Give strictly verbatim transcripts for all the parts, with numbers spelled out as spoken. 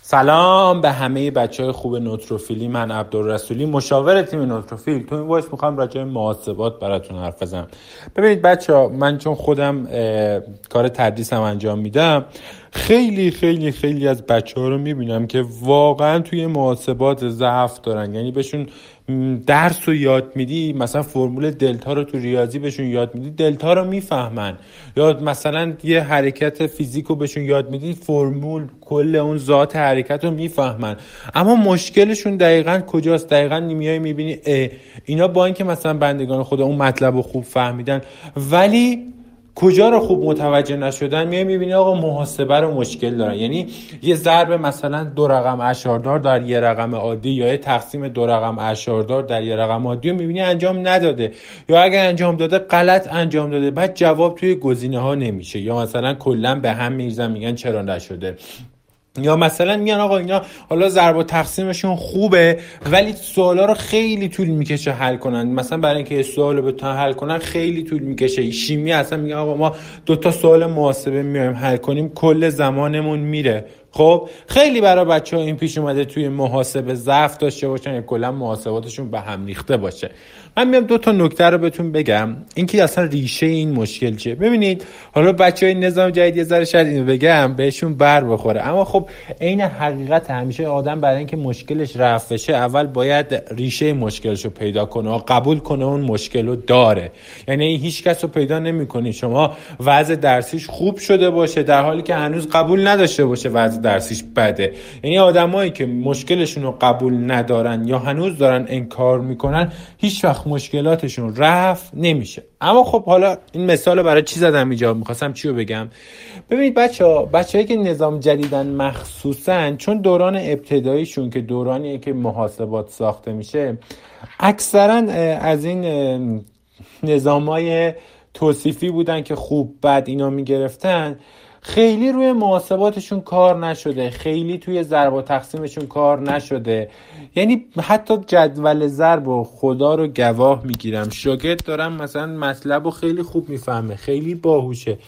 سلام به همه بچهای خوب نوتروفیلی. من عبدالرسولی، مشاور تیم نوتروفیل. تو این وایس میخوام راجع به محاسبات براتون حرف بزنم. ببینید بچه‌ها، من چون خودم کار تدریسم انجام میدم، خیلی خیلی خیلی از بچه‌ها رو میبینم که واقعا توی محاسبات ضعف دارن. یعنی بهشون درس رو یاد میدی، مثلا فرمول دلتا رو تو ریاضی بهشون یاد میدی، دلتا رو میفهمن. یا مثلا یه حرکت فیزیک رو بهشون یاد میدی، فرمول کل اون ذات حرکت رو میفهمن. اما مشکلشون دقیقاً کجاست؟ دقیقاً میای میبینی اینا با اینکه مثلا بندگان خدا اون مطلب رو خوب فهمیدن، ولی کجا رو خوب متوجه نشدن. میای میبینی آقا محاسبه رو مشکل دارن. یعنی یه ضرب مثلا دو رقم اشاردار در یه رقم عادی، یا یه تقسیم دو رقم اشاردار در یه رقم عادی رو میبینی انجام نداده، یا اگر انجام داده غلط انجام داده، بعد جواب توی گزینه ها نمیشه، یا مثلا کلا به هم میریزن میگن چرا نشده. یا مثلا میگن آقا اینا حالا ضرب و تقسیمشون خوبه ولی سوالا رو خیلی طول میکشه حل کنن. مثلا برای اینکه سوال رو بتونن حل کنن خیلی طول میکشه. شیمی اصلا میگن آقا ما دو تا سوال محاسبه میایم حل کنیم، کل زمانمون میره. خب خیلی برای بچه‌ها این پیش اومده توی محاسبه ضعف داشته باشن یا کلا محاسباتشون به هم ریخته باشه. من میام دو تا نکته رو بهتون بگم، اینکه اصلا ریشه این مشکل چیه. ببینید حالا بچهای نظام جدید یه ذره شاید اینو بگم بهشون بر بخوره، اما خب عین حقیقت همیشه آدم برای اینکه مشکلش رفع بشه اول باید ریشه مشکلش رو پیدا کنه و قبول کنه اون مشکل رو داره. یعنی هیچ کس رو پیدا نمی‌کنی شما وضع درسیش خوب شده باشه در حالی که هنوز قبول نداشته باشه وضع درسیش بده. یعنی آدمایی که مشکلشون رو قبول ندارن یا هنوز دارن انکار میکنن هیچ وقت مشکلاتشون رفع نمیشه. اما خب حالا این مثال برای چی زدم اینجا؟ میخواستم چی رو بگم؟ ببینید بچه‌ها، بچه‌هایی که نظام جدیدن مخصوصاً چون دوران ابتداییشون که دورانیه که محاسبات ساخته میشه، اکثراً از این نظامای توصیفی بودن که خوب بد اینا میگرفتن، خیلی روی محاسباتشون کار نشده، خیلی توی ضرب و تقسیمشون کار نشده. یعنی حتی جدول ضرب و خدا رو گواه میگیرم شاگرد دارم مثلا مطلب رو خیلی خوب میفهمه، خیلی باهوشه،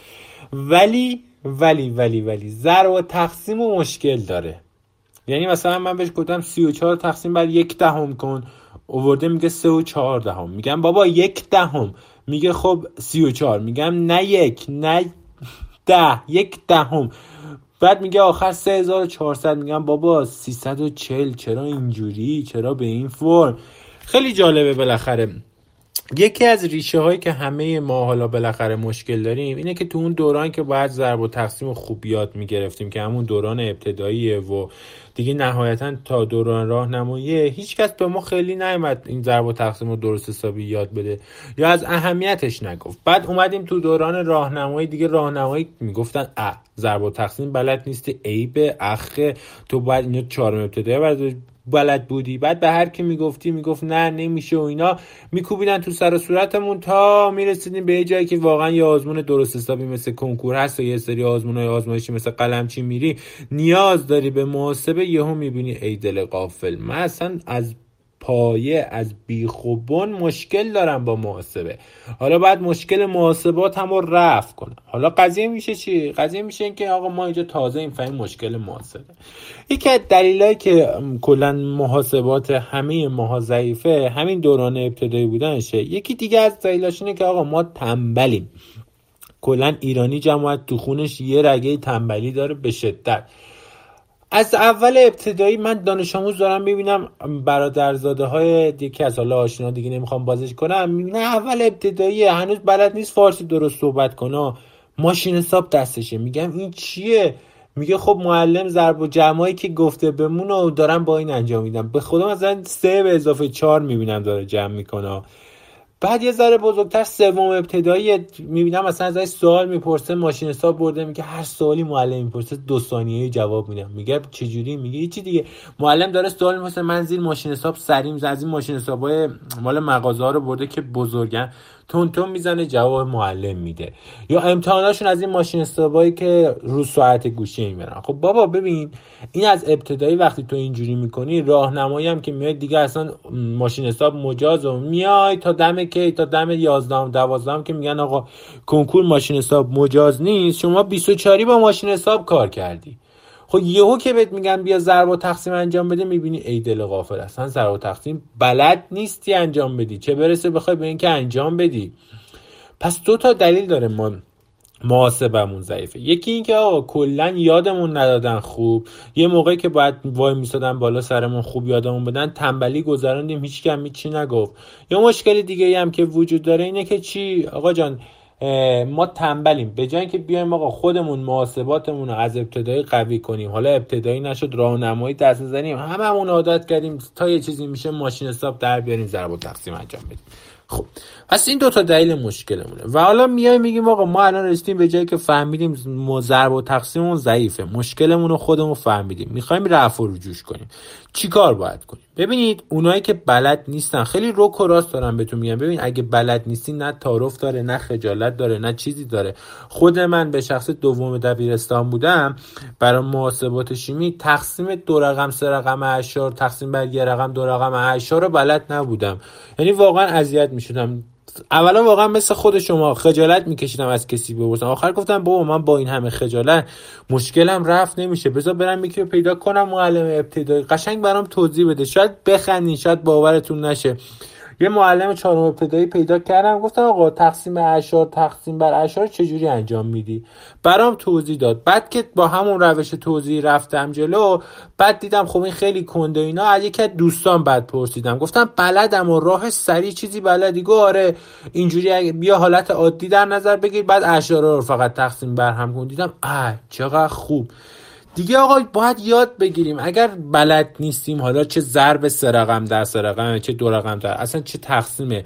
ولی ولی ولی ولی ضرب و تقسیم و مشکل داره. یعنی مثلا من بهش گفتم سی و چهار تقسیم بر یک دهم کن، آورده میگه سه و چهار دهم. میگم بابا یک دهم، میگه خب سی و چهار. میگم نه یک، نه ده، یک دهم. بعد میگه آخر سه هزار و چهارصد. میگم بابا سیصد و چهل، چرا اینجوری؟ چرا به این فرم؟ خیلی جالبه. بالاخره یکی از ریشه هایی که همه ما حالا بالاخره مشکل داریم اینه که تو اون دوران که باید ضرب و تقسیم خوب یاد میگرفتیم که همون دوران ابتداییه و دیگه نهایتا تا دوران راهنماییه، هیچ کس به ما خیلی نیومد این ضرب و تقسیم رو درست حسابی یاد بده یا از اهمیتش نگفت. بعد اومدیم تو دوران راهنمایی، دیگه راهنمایی میگفتن ا ضرب و تقسیم بلد نیستی، عیب اخه، تو باید اینو چهارم ابتدایی بلد بودی. بعد به هر کی میگفتی میگفت نه نمیشه و اینا میکوبیدن تو سر و صورتمون تا میرسیدیم به جایی که واقعا یه آزمون درست حسابی مثل کنکور هست و یه سری آزمونای آزمایشی مثل قلمچی میری نیاز داری به محاسبه، یهو میبینی ای دل غافل من اصلا از پایه از بیخ و بن مشکل دارم با محاسبه. حالا بعد مشکل محاسبات هم رو رفع کنم. حالا قضیه میشه چی؟ قضیه میشه این که آقا ما اینجا تازه این فهم مشکل محاسبه. یکی از دلایلی که کلا محاسبات همه ماها ضعیفه همین دوران ابتدایی بودنشه. یکی دیگه از دلایلش اینه که آقا ما تنبلیم. کلا ایرانی جماعت تو خونش یه رگه تنبلی داره به شدت. از اول ابتدایی من دانش آموز دارم میبینم برادرزاده های یکی از حالا آشنا دیگه نمیخوام بازش کنم، میبینم اول ابتدایی هنوز بلد نیست فارسی درست صحبت کنه، ماشین حساب دستشه. میگم این چیه؟ میگه خب معلم ضرب و جمعی که گفته بمونه دارم با این انجام میدم. به خدا مثلا سه به اضافه چهار میبینم داره جمع میکنه. بعد یه ذره بزرگتر سوم ابتدایی میبینم مثلا ازش سوال میپرسه، ماشین حساب برده، میگه هر سوالی معلم میپرسه دو ثانیه جواب میدم. میگه چجوری؟ میگه هیچی دیگه، معلم داره سوال میپرسه من زیر ماشین حساب سریم از این ماشین حسابای مال مغازه ها رو برده که بزرگن تون تون میزنه جواب معلم میده. یا امتحاناشون از این ماشین حسابایی که رو ساعت گوشی میبرن. خب بابا ببین این از ابتدایی وقتی تو اینجوری میکنی، راهنمایی هم که میاد دیگه اصلا ماشین حساب مجاز و میای تا دم که تا دم یازده دوازده که میگن آقا کنکور ماشین حساب مجاز نیست، شما بیست و چهار با ماشین حساب کار کردی. خب یهو که بهت میگن بیا ضرب و تقسیم انجام بده، میبینی ای دل غافل، اصلا ضرب و تقسیم بلد نیستی انجام بدی، چه برسه بخوای به این که انجام بدی. پس دو تا دلیل داره ما محاسبمون ضعیفه. یکی این که آقا کلا یادمون ندادن خوب، یه موقعی که باید وای میسادن بالا سرمون خوب یادمون بدن تنبلی گذراندیم، هیچ کم هیچی نگفت. یا مشکل دیگه ای هم که وجود داره اینه که چی آقا جان، ما تنبلیم، به جای اینکه بیایم آقا خودمون محاسباتمون رو از ابتدایی قوی کنیم، حالا ابتدایی نشد راهنمایی دست بزنیم، هممون عادت کردیم تا یه چیزی میشه ماشین حساب در بیاریم ضرب و تقسیم انجام بدیم. خب پس این دو تا دلیل مشکلمونه و حالا میایم میگیم آقا ما الان رسیدیم به جایی که فهمیدیم ضرب و تقسیممون ضعیفه، مشکلمون رو خودمون فهمیدیم، میخوایم رفع و رجوعش کنیم، چی کار باید کنیم؟ ببینید اونایی که بلد نیستن خیلی رک و راست دارن بهتون میگم، ببین اگه بلد نیستی نه تعارف داره نه خجالت داره نه چیزی داره. خود من به شخص دوم دبیرستان بودم، برای محاسبات شیمی تقسیم دو رقم سه رقم اعشار تقسیم بر یه رقم دو رقم اعشار رو بلد نبودم، یعنی واقعا اذیت میشدم. اولا واقعا مثل خود شما خجالت میکشیدم از کسی بپرسم، آخر گفتم بابا من با این همه خجالت مشکلم رفت نمیشه، بذار برم یکی رو پیدا کنم معلم ابتدایی قشنگ برام توضیح بده، شاید بخندین شاید باورتون نشه. یه معلم چهارم ابتدایی پیدا کردم، گفتم آقا تقسیم اعشار تقسیم بر اعشار چجوری انجام میدی؟ برام توضیح داد. بعد که با همون روش توضیح رفتم جلو، بعد دیدم خب این خیلی کنده اینا، از یکی از دوستان بعد پرسیدم، گفتم بلدم و راه سریع چیزی بلدی؟ گفت آره اینجوری بیا حالت عادی در نظر بگیر بعد اعشارا رو فقط تقسیم بر هم کن. دیدم اه چقدر خوب. دیگه آقا باید یاد بگیریم، اگر بلد نیستیم حالا چه ضرب سه رقم در سه رقم چه دو رقم در اصلا چه تقسیمه،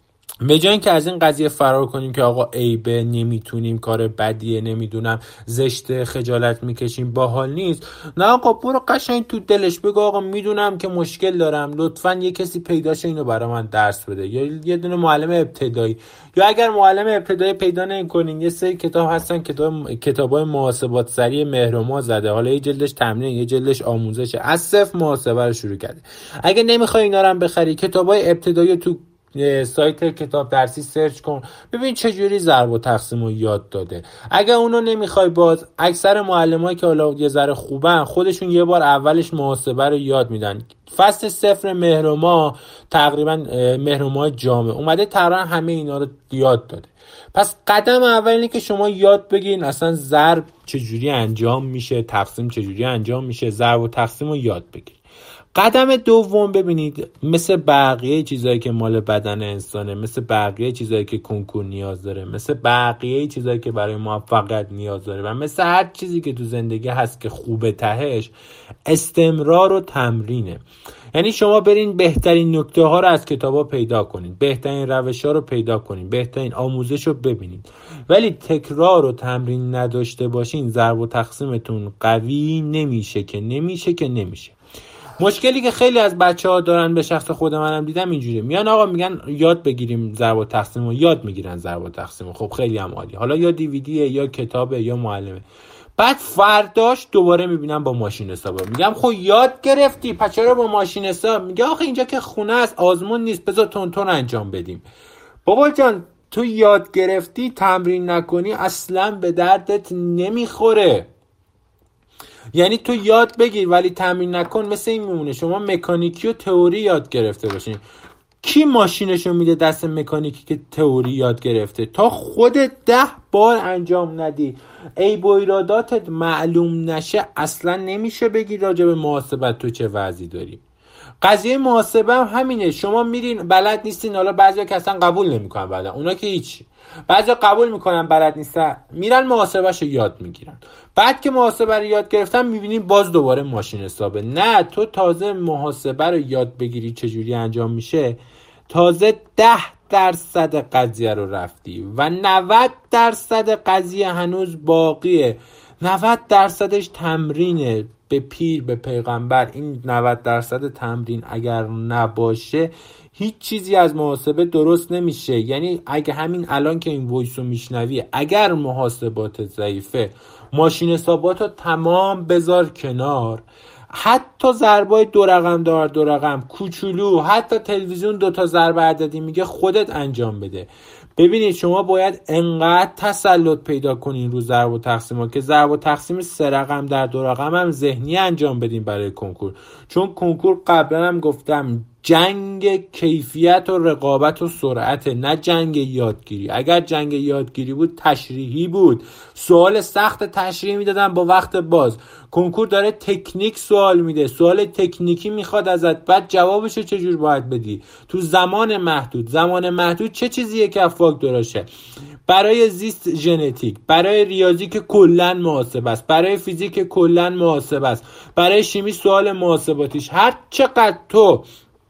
به جای اینکه از این قضیه فرار کنیم که آقا عیبه نمیتونیم کار بدیه نمیدونم زشت خجالت میکشیم باحال نیست، نه آقا برو قشنگ تو دلش بگو آقا میدونم که مشکل دارم، لطفاً یه کسی پیداشه اینو برای من درس بده، یا یه دونه معلم ابتدایی، یا اگر معلم ابتدایی پیدا نکنین یه سری کتاب هستن، کتاب کتابای محاسبات سریع مهرما زده، حالا یه جلدش تمرین یه جلدش آموزشه، از صفر محاسبه رو شروع کرده. اگه نمیخوای اینا رو هم بخری کتابای ابتدایی تو سایت کتاب درسی سرچ کن ببین چجوری ضرب و تقسیم رو یاد داده. اگه اونو نمیخوای باز اکثر معلمایی که حالا یه ذره خوبن خودشون یه بار اولش محاسبه رو یاد میدن. فصل صفر مهرما تقریبا مهرما جامع اومده تقریبا همه اینا رو یاد داده. پس قدم اول اینه که شما یاد بگیرین اصلا ضرب چجوری انجام میشه، تقسیم چجوری انجام میشه، ضرب و تقسیم رو یاد بگیرین. قدم دوم ببینید مثل بقیه چیزایی که مال بدن انسانه، مثل بقیه چیزایی که کنکور نیاز داره، مثل بقیه چیزایی که برای موفقیت نیاز داره و مثل هر چیزی که تو زندگی هست که خوبه تهش استمرار و تمرینه. یعنی شما برین بهترین نکته ها رو از کتاب ها پیدا کنین، بهترین روش ها رو پیدا کنین، بهترین آموزش رو ببینین، ولی تکرار و تمرین نداشته باشین ضرب و تقسیمتون قوی نمیشه که نمیشه که نمیشه. مشکلی که خیلی از بچه‌ها دارن به شخص خود منم دیدم اینجوریه، میان آقا میگن یاد بگیریم ضرب و تقسیم و یاد میگیرن ضرب و تقسیم، خب خیلی هم عالی، حالا یا دیویدیه یا کتابه یا معلمه، بعد فرداش دوباره میبینم با ماشین حساب، میگم خب یاد گرفتی پس چرا با ماشین حساب؟ میگه آخه اینجا که خونه است آزمون نیست بذار تون تون انجام بدیم. بابا جان تو یاد گرفتی تمرین نکنی اصلا به دردت نمیخوره. یعنی تو یاد بگیر ولی تمرین نکن مثل این میمونه شما مکانیکی و تئوری یاد گرفته باشین. کی ماشینشو میده دست مکانیکی که تئوری یاد گرفته؟ تا خودت ده بار انجام ندی عیب و ایراداتت معلوم نشه اصلا نمیشه بگی راجع به محاسبت تو چه وضعی داری. قضیه محاسبه هم همینه، شما میرین بلد نیستین، حالا بعضیا که اصلا قبول نمیکنن بلد، اونا که هیچ، بعضیا قبول میکنن بلد نیستن میرن محاسبهشو یاد میگیرن، بعد که محاسبه رو یاد گرفتن میبینین باز دوباره ماشین حسابه. نه تو تازه محاسبه رو یاد بگیری چجوری انجام میشه تازه ده درصد قضیه رو رفتی و نود درصد قضیه هنوز باقیه. نود درصدش تمرینه، به پیر به پیغمبر این نود درصد تمرین اگر نباشه هیچ چیزی از محاسبه درست نمیشه. یعنی اگه همین الان که این وایس رو میشنوی اگر محاسبات ضعیفه ماشین حسابات رو تمام بذار کنار، حتی ضربای دو رقم دار دو رقم کوچولو، حتی تلویزیون دوتا ضرب عددی میگه خودت انجام بده. ببینید شما باید انقدر تسلط پیدا کنین رو ضرب و تقسیم ها که ضرب و تقسیم سه رقم در دو رقم هم ذهنی انجام بدین برای کنکور. چون کنکور قبلا هم گفتم جنگ کیفیت و رقابت و سرعت، نه جنگ یادگیری. اگر جنگ یادگیری بود تشریحی بود، سوال سخت تشریحی میدادن با وقت باز. کنکور داره تکنیک سوال میده، سوال تکنیکی میخواد ازت، بعد جوابشو چجور باید بدی تو زمان محدود. زمان محدود چه چیزیه که فاکتوراشه؟ برای زیست ژنتیک، برای ریاضی که کلا محاسبه است، برای فیزیک که کلا محاسبه است، برای شیمی سوال محاسباتیش. هر چقدر تو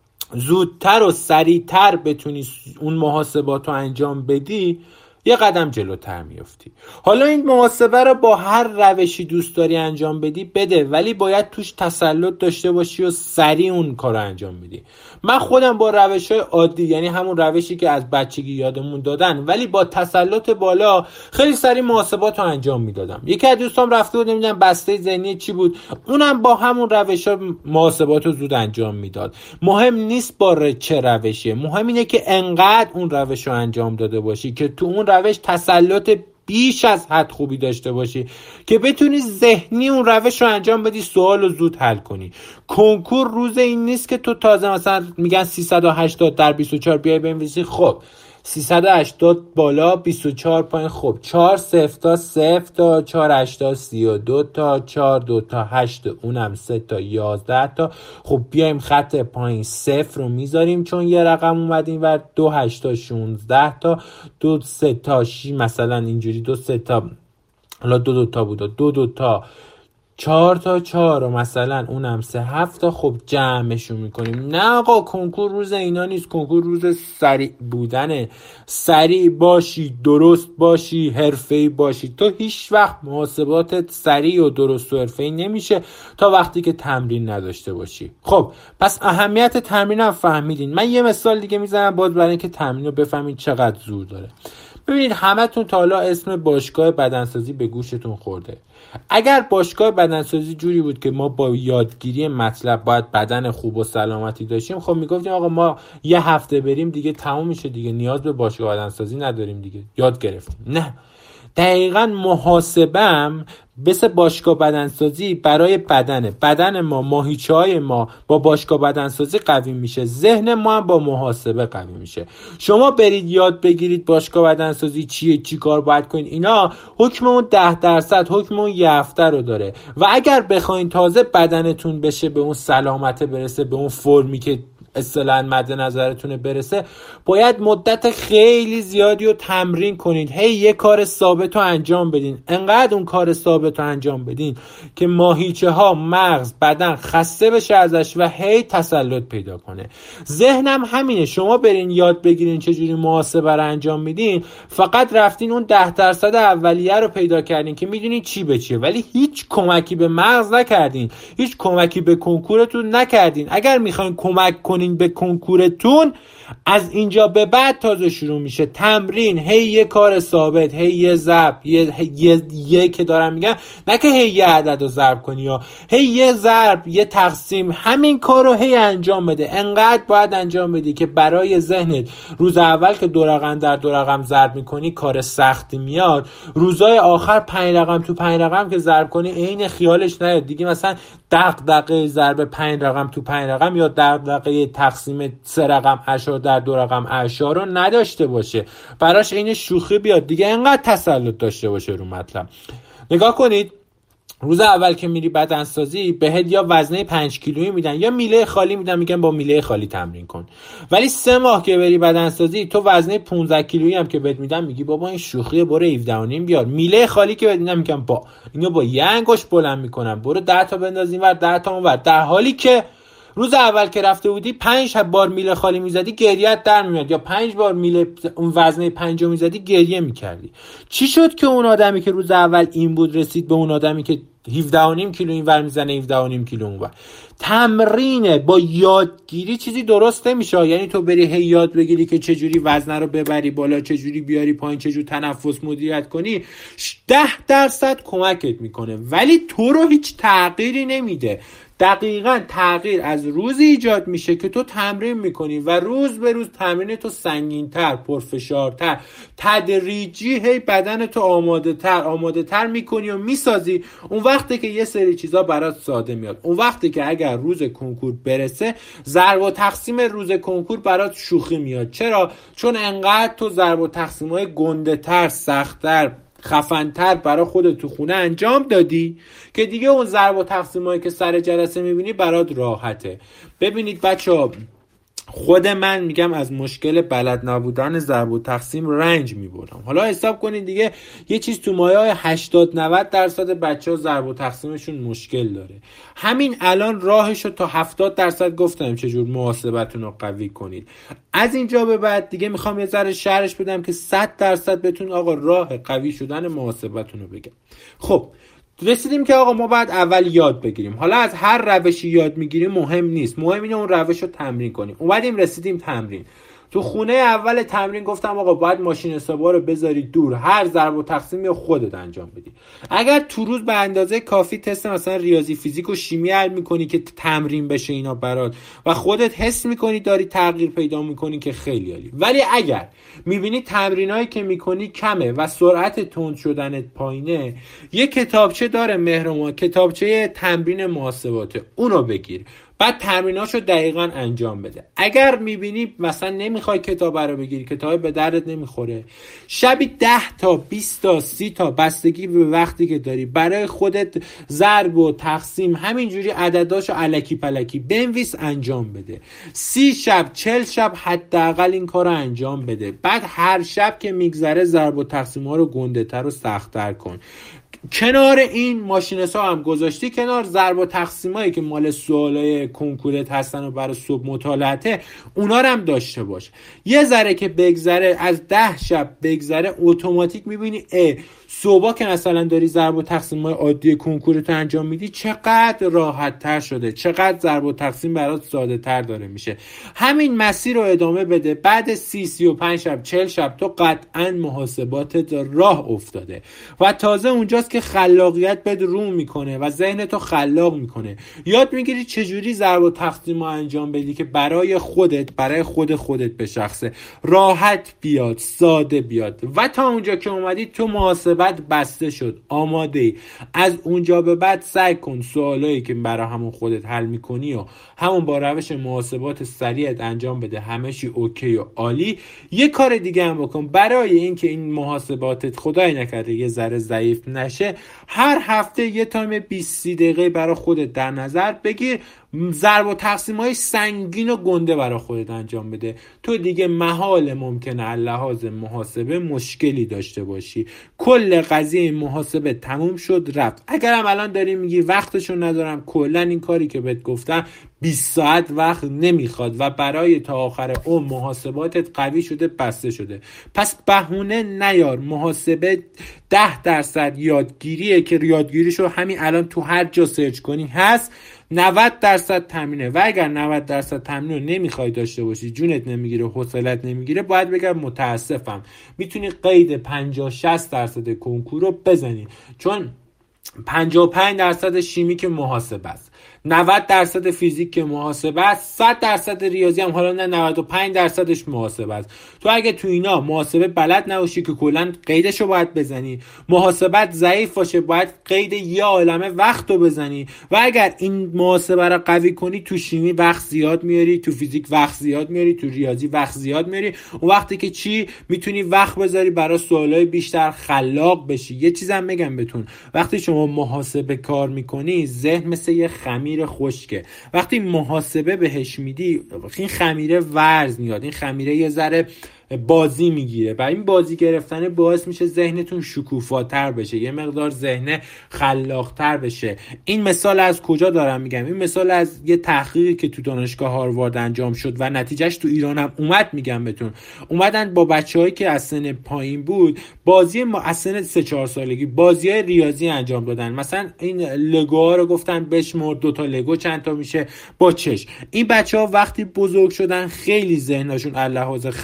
زودتر و سریعتر بتونی اون محاسبات رو انجام بدی یه قدم جلوتر میافتی. حالا این محاسبه رو با هر روشی دوست داری انجام بدی بده، ولی باید توش تسلط داشته باشی و سریع اون کار رو انجام بدی. من خودم با روش‌های عادی، یعنی همون روشی که از بچگی یادمون دادن، ولی با تسلط بالا خیلی سریع محاسبات رو انجام میدادم. یکی از دوستام رفته بود نمیدونم بسته ذهنی چی بود، اونم با همون روش‌ها محاسبات رو زود انجام میداد. مهم نیست با چه روشیه، مهم اینه که انقدر اون روش رو انجام داده باشی که تو اون روش تسلط بیش از حد خوبی داشته باشی که بتونی ذهنی اون روش رو انجام بدی، سوال رو زود حل کنی. کنکور روز این نیست که تو تازه مثلا میگن سیصد و هشتاد در بیست و چهار بیای بنویسی، خب سیصد و هشتاد بالا بیست و چهار پایین، خب چهار صفر تا صفر تا چهار هشت تا سی و دو تا چهار دو تا هشت، اونم سه تا یازده تا. خب بیایم خط پایین صفر رو میذاریم چون یه رقم اومدیم و دو هشت تا شونزده تا، دو سه تا شی مثلا اینجوری، دو سه تا حالا دو دو تا بود، دو دو تا چهار تا چهار و مثلا اونم سه هفت تا. خب جمعشون میکنیم. نه آقا کنکور روز اینا نیست، کنکور روز سریع بودنه. سریع باشی، درست باشی، حرفه‌ای باشی. تو هیچ وقت محاسباتت سریع و درست و حرفه‌ای نمیشه تا وقتی که تمرین نداشته باشی. خب پس اهمیت تمرین هم فهمیدین. من یه مثال دیگه میزنم باز برای اینکه تمرین رو بفهمید چقدر زور داره. ببینید همتون تا حالا اسم باشگاه بدنسازی به گوشتون خورده. اگر باشگاه بدنسازی جوری بود که ما با یادگیری مطلب باید بدن خوب و سلامتی داشتیم، خب میگفتیم آقا ما یه هفته بریم دیگه تموم میشه دیگه، نیاز به باشگاه بدنسازی نداریم دیگه، یاد گرفتیم. نه، دقیقاً محاسبه‌ام مثل باشگاه بدنسازی برای بدنه. بدن ما، ماهیچه‌های ما با باشگاه بدنسازی قوی میشه، ذهن ما هم با محاسبه قوی میشه. شما برید یاد بگیرید باشگاه بدنسازی چیه، چی کار باید کنید، اینا حکم اون ده درصد، حکم اون یه هفته رو داره. و اگر بخواین تازه بدنتون بشه به اون سلامت برسه، به اون فرمی که اصطلاحاً مد نظرتونه برسه، باید مدت خیلی زیادی رو تمرین کنید. هی یه کار ثابت رو انجام بدین، انقدر اون کار ثابت رو انجام بدین که ماهیچه ها، مغز، بدن خسته بشه ازش و هی تسلط پیدا کنه. ذهنم همینه. شما برین یاد بگیرین چجوری محاسبه رو انجام میدین، فقط رفتین اون ده درصد اولیه رو پیدا کردین که میدونین چی به چیه، ولی هیچ کمکی به مغز نکردین، هیچ کمکی به کنکورتون نکردین. اگر میخواین کمک کنین به کنکورتون، از اینجا به بعد تازه شروع میشه تمرین. هی یه کار ثابت، هی یه ضرب، یه یه, یه که دارم میگم، نه که هی یه عدد رو ضرب کنی یا هی یه ضرب، یه تقسیم، همین کار رو هی انجام بده. انقدر باید انجام بدی که برای ذهنت روز اول که دو رقم در دو رقم ضرب میکنی کار سختی میاد، روزای آخر پنج رقم تو پنج رقم که ضرب کنی عین خیالش نیاد دیگه، مثلا دغدغه ضرب پنج رقم تو پنج رقم یا دغدغه تقسیم سه رقم اشار در دو رقم اشار رو نداشته باشه، براش این شوخی بیاد دیگه. انقدر تسلط داشته باشه رو مطلب. نگاه کنید، روز اول که میری بدنسازی بهت یا وزنه پنج کیلویی میدن یا میله خالی میدن، میگن با میله خالی تمرین کن. ولی سه ماه که بری بدنسازی تو وزنه پانزده کیلویی هم که بهت میدن میگی بابا این شوخیه، برو هفده و نیم بیار. میله خالی که بهت میدن میگن با اینو با یه انگشت بلند میکنم، برو ده تا بنداز اینور ده تا اونور، در حالی که روز اول که رفته بودی پنج بار میله خالی میزدی گریت در میاد، یا پنج بار میله اون وزنه پنجو میزدی گریه میکردی. چی شد که اون آدمی که روز اول این بود رسید به اون آدمی که هفده و نیم کیلو این ور میزنه هفده و نیم کیلو اون ور؟ تمرینه. با یادگیری چیزی درست نمیشه. یعنی تو بری هی یاد بگیری که چجوری وزنه رو ببری بالا، چجوری بیاری پایین، چجوری تنفس مدیریت کنی، ده درصد کمکت میکنه ولی تو رو هیچ تغییری نمیده. دقیقاً تغییر از روزی ایجاد میشه که تو تمرین میکنی و روز به روز تمرین تو سنگین‌تر، پرفشارتر، تدریجی هی بدن تو آماده تر آماده تر میکنی و میسازی. اون وقتی که یه سری چیزا برات ساده میاد، اون وقتی که اگر روز کنکور برسه ضرب و تقسیم روز کنکور برات شوخی میاد. چرا؟ چون انقدر تو ضرب و تقسیم‌های گنده تر، سخت‌تر، خفن‌تر برای خودت تو خونه انجام دادی که دیگه اون ضرب و تقسیمایی که سر جلسه میبینی برات راحته. ببینید بچه‌ها، خود من میگم از مشکل بلد نبودن ضرب و تقسیم رنج میبرم. حالا حساب کنید دیگه یه چیز تو مایه‌های هشتاد نود درصد بچه‌ها ضرب و تقسیمشون مشکل داره. همین الان راهشو تا هفتاد درصد گفتم چجور محاسبتون رو قوی کنید. از اینجا به بعد دیگه میخوام یه ذره شرحش بدم که صد درصد بتون آقا راه قوی شدن محاسبتون رو بگم. خب رسیدیم که آقا ما باید اول یاد بگیریم. حالا از هر روشی یاد میگیریم مهم نیست، مهم اینه اون روش رو تمرین کنیم. اومدیم رسیدیم تمرین. تو خونه اول تمرین گفتم آقا باید ماشین حسابا رو بذاری دور، هر ضرب و تقسیمی رو خودت انجام بدی. اگر تو روز به اندازه کافی تست مثلا ریاضی، فیزیک و شیمی حل میکنی که تمرین بشه اینا برات و خودت حس میکنی داری تغییر پیدا میکنی که خیلی عالی. ولی اگر میبینی تمرینایی که میکنی کمه و سرعت تند شدنت پایینه، یه کتابچه داره مهرما، کتابچه تمرین محاسباته، اونو بگیر، بعد تمریناشو دقیقاً انجام بده. اگر میبینی مثلا نمیخوای کتاب رو بگیری، کتاب به دردت نمیخوره، شبی ده تا بیست تا سی تا بستگی به وقتی که داری برای خودت ضرب و تقسیم همینجوری عدداشو الکی پلکی بنویس انجام بده. سی شب چل شب حداقل این کارو انجام بده. بعد هر شب که میگذره ضرب و تقسیم ها رو گنده تر و سخت تر کن. کنار این ماشینسا هم گذاشتی کنار، ضرب و تقسیمایی که مال سوالای کنکورت هستن و برای صبح مطالعاته اونا رو هم داشته باش. یه ذره که بگذره، از ده شب بگذره، اتوماتیک میبینی اه صبح که مثلا داری ضرب و تقسیمای عادی کنکورت انجام میدی چقدر راحت تر شده، چقدر ضرب و تقسیم برات ساده تر داره میشه. همین مسیر رو ادامه بده. بعد سی سی و پنج شب چل شب تو قطعا محاسباتت راه افتاده و تازه اونجاست که خلاقیت بهت رو میکنه و ذهنتو خلاق میکنه. یاد میگیری چجوری ضرب و تقسیم رو انجام بدی که برای خودت، برای خود خودت به شخصه راحت بیاد، ساده بیاد. و تا اونجا که اومدی تو محاسبت بسته شد، آماده ای. از اونجا به بعد سعی کن سوالایی که برای همون خودت حل میکنی و همون با روش محاسبات سریعت انجام بده. همه چی اوکی و عالی. یه کار دیگه هم بکن برای اینکه این محاسباتت خدای نکرده یه ذره ضعیف نشه. هر هفته یه تایم بیست سی دقیقه برای خودت در نظر بگیر، ضرب و تقسیم‌های سنگین و گنده برای خودت انجام بده. تو دیگه محال ممکنه لحاظ محاسبه مشکلی داشته باشی. کل قضیه محاسبه تموم شد رفت. اگر هم الان داری میگی وقتشو ندارم، کلا این کاری که بهت گفتم بیست ساعت وقت نمیخواد و برای تا آخر اون محاسباتت قوی شده، بسته شده، پس بهونه نیار. محاسبه ده درصد یادگیریه که یادگیریشو همین الان تو هر جا سرچ کنی هست. نود درصد تمرینه و اگر نود درصد تمرین رو نمیخوای داشته باشی، جونت نمیگیره، حوصلت نمیگیره، باید بگم متاسفم. میتونی قید پنجاه شصت درصد کنکور رو بزنی، چون پنجاه و پنج درصد شیمی که محاسبه است، نود درصد فیزیک که محاسبه است، صد درصد ریاضی هم، حالا نه نود و پنج درصدش محاسبه است. تو اگه تو اینا محاسبه بلد نباشی که کلا قیدشو باید بزنی، محاسبت ضعیف باشه باید قید یه عالمه وقتو بزنی و اگر این محاسبه رو قوی کنی تو شیمی وقت زیاد میاری، تو فیزیک وقت زیاد میاری، تو ریاضی وقت زیاد میاری. اون وقتی که چی میتونی وقت بذاری برای سوالای بیشتر، خلاق بشی. یه چیزم بگم بهتون، وقتی شما محاسبه کار میکنی ذهن مثل یه خمیر خشکه. وقتی محاسبه بهش میدی این خمیره ورز میاد، این خمیره یه ذره بازی میگیره و این بازی گرفتن باعث میشه ذهنتون شکوفاتر بشه، یه مقدار ذهن خلاقتر بشه. این مثال از کجا دارم میگم؟ این مثال از یه تحقیقی که تو دانشگاه هاروارد انجام شد و نتیجهش تو ایران هم اومد. میگم بهتون اومدن با بچه‌هایی که از سن پایین بود بازی ما از سن سه چهار سالگی بازی‌های ریاضی انجام دادن. مثلا این لگوها رو گفتن بشمر، دو تا لگو چند تا میشه با چش. این بچه‌ها وقتی بزرگ شدن خیلی ذهنشون از لحاظ خلاقیت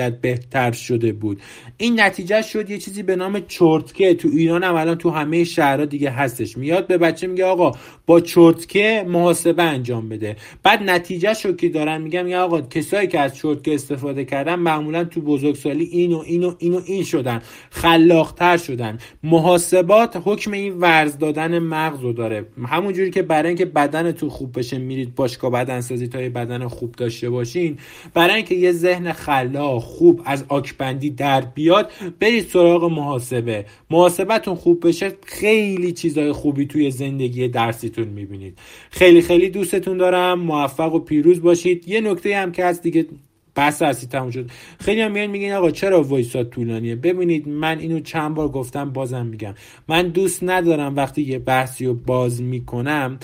باید بهتر شده بود. این نتیجه شد یه چیزی به نام چرتکه. تو ایران هم الان تو همه شهرها دیگه هستش، میاد به بچه میگه آقا با چرتکه محاسبه انجام بده. بعد نتیجه شو که دارن میگم میگه آقا کسایی که از چرتکه استفاده کردن معمولا تو بزرگسالی اینو اینو اینو این شدن، خلاق‌تر شدن. محاسبات حکم این ورز دادن مغز رو داره. همونجوری که برای اینکه بدنتون خوب بشه میرید باشگاه بدنسازی تا یه بدن خوب داشته باشین، برای اینکه یه ذهن خلاق خوب از آکبندی در بیاد برید سراغ محاسبه. محاسبتون خوب بشه خیلی چیزای خوبی توی زندگی درسیتون میبینید. خیلی خیلی دوستتون دارم، موفق و پیروز باشید. یه نکته هم که هست دیگه بحث اصلی تموم شد. خیلی هم میان میگین آقا چرا وایسات طولانیه؟ ببینید من اینو چند بار گفتم بازم میگم، من دوست ندارم وقتی یه بحثی رو باز میکنم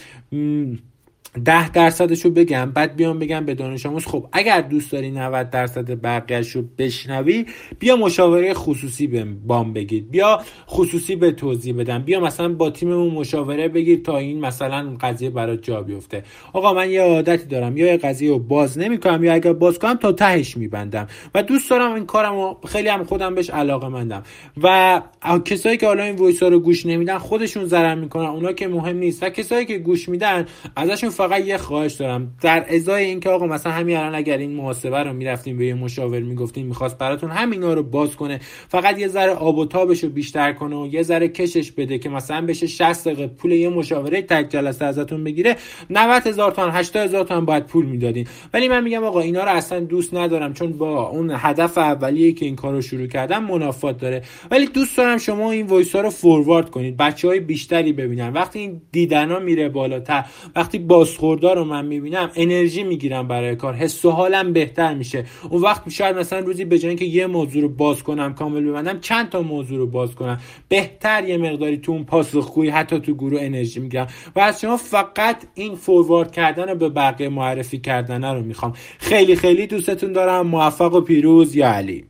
ده درصدشو بگم بعد بیام بگم به دانش آموز خب اگر دوست داری نود درصد بقیه‌شو بشنوی بیا مشاوره خصوصی بام بگید، بیا خصوصی به توضیح بدم، بیا مثلا با تیممون مشاوره بگیر تا این مثلا قضیه برات جا بیفته. آقا من یه عادتی دارم، یا یه قضیه رو باز نمی‌کنم یا اگر باز کنم تا تهش میبندم و دوست دارم این کارمو، خیلی هم خودم بهش علاقه‌مندم. و کسایی که حالا این وایسا رو گوش نمیدن خودشون ضرر میکنن، اونا که مهم نیست. و کسایی که گوش میدن ازشون فقط یه خواهش دارم، در ازای اینکه آقا مثلا همین الان اگر این محاسبه رو میرفتیم به یه مشاور میگفتیم میخواست براتون همینا رو باز کنه، فقط یه ذره آب و تابشو بیشتر کنه و یه ذره کشش بده که مثلا بشه شصت دقیقه پول یه مشاوره تک جلسه ازتون بگیره، نود هزار تومان هشتاد هزار تومان باید پول میدادین. ولی من میگم آقا اینا رو اصلا دوست ندارم، چون با اون هدف اولیه‌ای که این کارو شروع کردم منافات داره. ولی دوست دارم شما این وایسا رو فوروارد کنید، بچهای بیشتری ببینن. وقتی این دیدنا میره بالاتر، وقتی بازخوردار رو من میبینم انرژی میگیرم برای کار، حس و حالم بهتر میشه. اون وقت شاید مثلا روزی به جای اینکه یه موضوع رو باز کنم کامل ببندم چند تا موضوع رو باز کنم، بهتر یه مقداری تو اون پاسخگویی حتی تو گروه انرژی میگیرم. و از شما فقط این فوروارد کردن رو به بقیه معرفی کردن رو میخوام. خیلی خیلی دوستتون دارم. موفق و پیروز. یا علی.